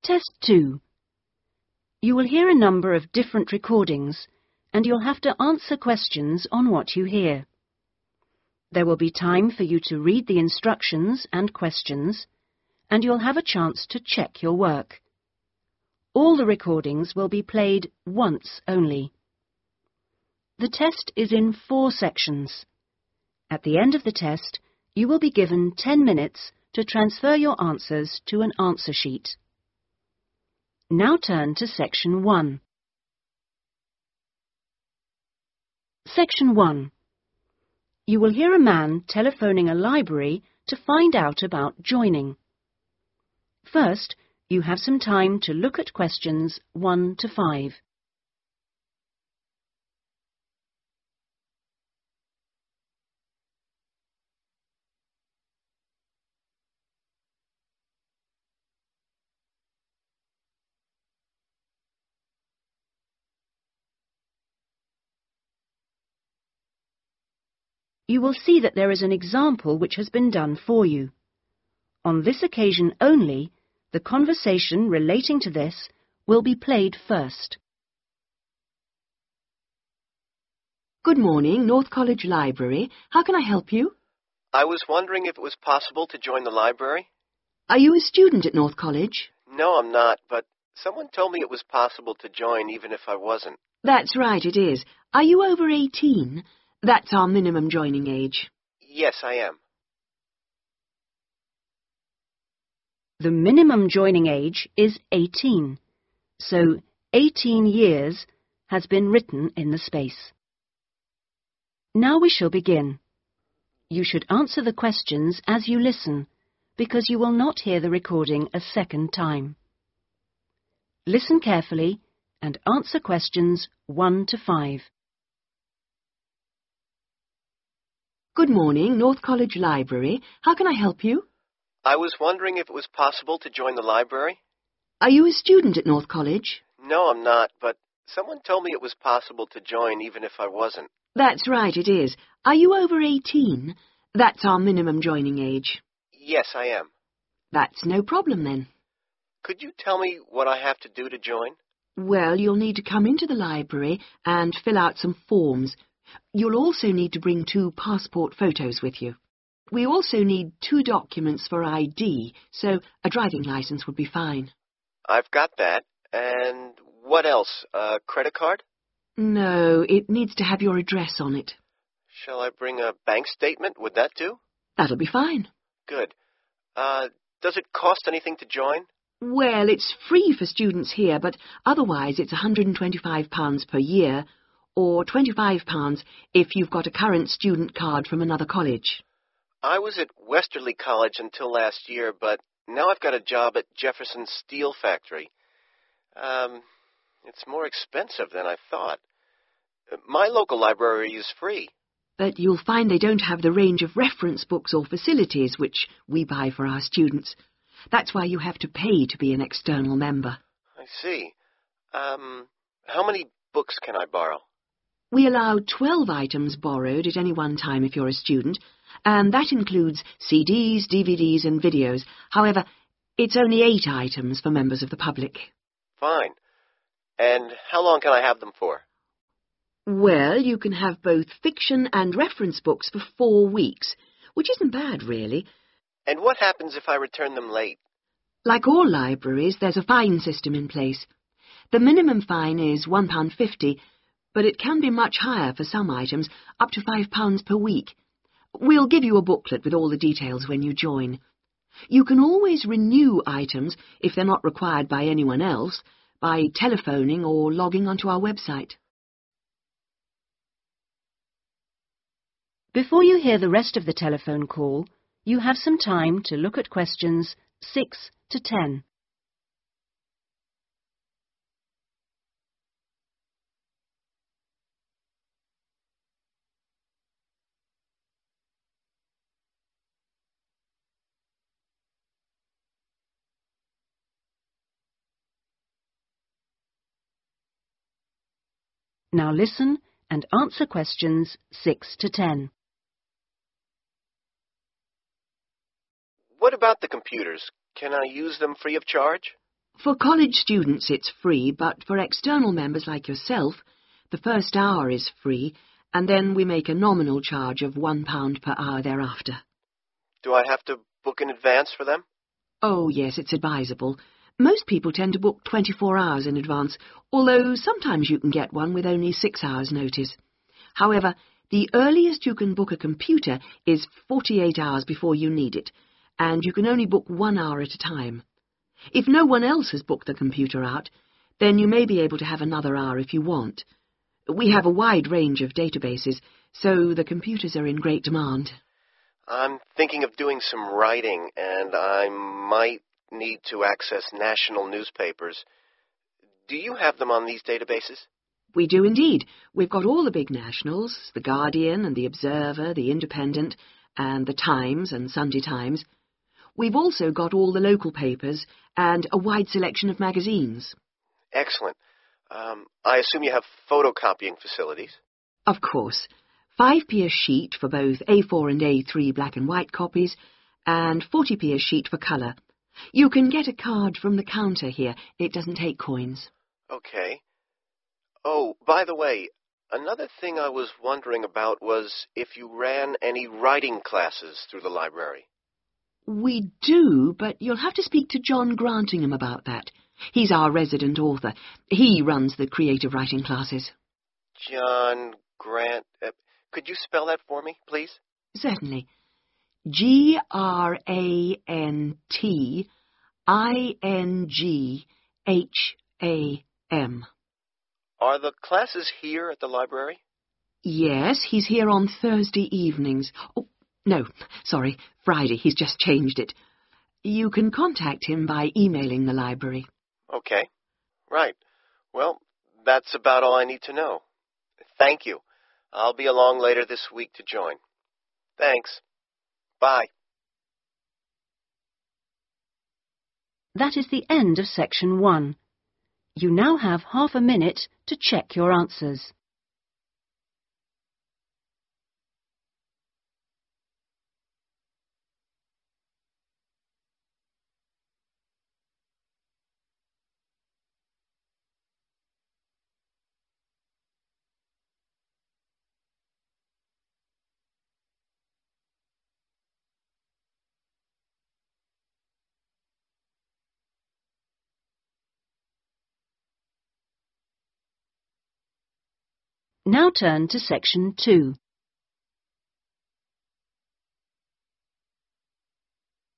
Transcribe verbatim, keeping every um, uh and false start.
Test two. You will hear a number of different recordings, and you'll have to answer questions on what you hear. There will be time for you to read the instructions and questions, and you'll have a chance to check your work. All the recordings will be played once only. The test is in four sections. At the end of the test, you will be given ten minutes to transfer your answers to an answer sheet. Now turn to Section one. Section one. You will hear a man telephoning a library to find out about joining. First, you have some time to look at questions one to five. You will see that there is an example which has been done for you. On this occasion only, the conversation relating to this will be played first. Good morning, North College Library. How can I help you? I was wondering if it was possible to join the library. Are you a student at North College? No, I'm not, but someone told me it was possible to join even if I wasn't. That's right, it is. Are you over eighteen? That's our minimum joining age. Yes, I am. The minimum joining age is eighteen, so eighteen years has been written in the space. Now we shall begin. You should answer the questions as you listen, because you will not hear the recording a second time. Listen carefully and answer questions one to five. Good morning, North College Library. How can I help you? I was wondering if it was possible to join the library. Are you a student at North College? No, I'm not, but someone told me it was possible to join even if I wasn't. That's right, it is. Are you over eighteen? That's our minimum joining age. Yes, I am. That's no problem then. Could you tell me what I have to do to join? Well, you'll need to come into the library and fill out some forms. You'll also need to bring two passport photos with you. We also need two documents for I D, so a driving license would be fine. I've got that. And what else? A credit card? No, it needs to have your address on it. Shall I bring a bank statement? Would that do? That'll be fine. Good. Uh, does it cost anything to join? Well, it's free for students here, but otherwise it's one hundred and twenty-five pounds per year, or twenty-five pounds if you've got a current student card from another college. I was at Westerly College until last year, but now I've got a job at Jefferson Steel Factory. Um, it's more expensive than I thought. My local library is free. But you'll find they don't have the range of reference books or facilities which we buy for our students. That's why you have to pay to be an external member. I see. Um, how many books can I borrow? We allow twelve items borrowed at any one time if you're a student, and that includes C Ds, D V Ds and videos. However, it's only eight items for members of the public. Fine. And how long can I have them for? Well, you can have both fiction and reference books for four weeks, which isn't bad, really. And what happens if I return them late? Like all libraries, there's a fine system in place. The minimum fine is one pound fifty, but it can be much higher for some items, up to five pounds per week. We'll give you a booklet with all the details when you join. You can always renew items, if they're not required by anyone else, by telephoning or logging onto our website. Before you hear the rest of the telephone call, you have some time to look at questions six to ten. Now listen and answer questions six to ten. What about the computers? Can I use them free of charge? For college students it's free, but for external members like yourself, the first hour is free, and then we make a nominal charge of one pound per hour thereafter. Do I have to book in advance for them? Oh, yes, it's advisable. Most people tend to book twenty-four hours in advance, although sometimes you can get one with only six hours' notice. However, the earliest you can book a computer is forty-eight hours before you need it, and you can only book one hour at a time. If no one else has booked the computer out, then you may be able to have another hour if you want. We have a wide range of databases, so the computers are in great demand. I'm thinking of doing some writing, and I might need to access national newspapers. Do you have them on these databases? We do indeed. We've got all the big nationals, The Guardian and The Observer, The Independent, and The Times and Sunday Times. We've also got all the local papers and a wide selection of magazines. Excellent. Um, I assume you have photocopying facilities? Of course. five p a sheet for both A four and A three black and white copies, and forty p a sheet for colour. You can get a card from the counter here. It doesn't take coins. Okay. Oh, by the way, another thing I was wondering about was if you ran any writing classes through the library. We do, but you'll have to speak to John Grantingham about that. He's our resident author. He runs the creative writing classes. John Grant... Uh, could you spell that for me, please? Certainly. G R A N T I N G H A M. Are the classes here at the library? Yes, he's here on Thursday evenings. Oh, no, sorry, Friday. He's just changed it. You can contact him by emailing the library. Okay. Right. Well, that's about all I need to know. Thank you. I'll be along later this week to join. Thanks. Bye. That is the end of section one. You now have half a minute to check your answers. Now turn to section two.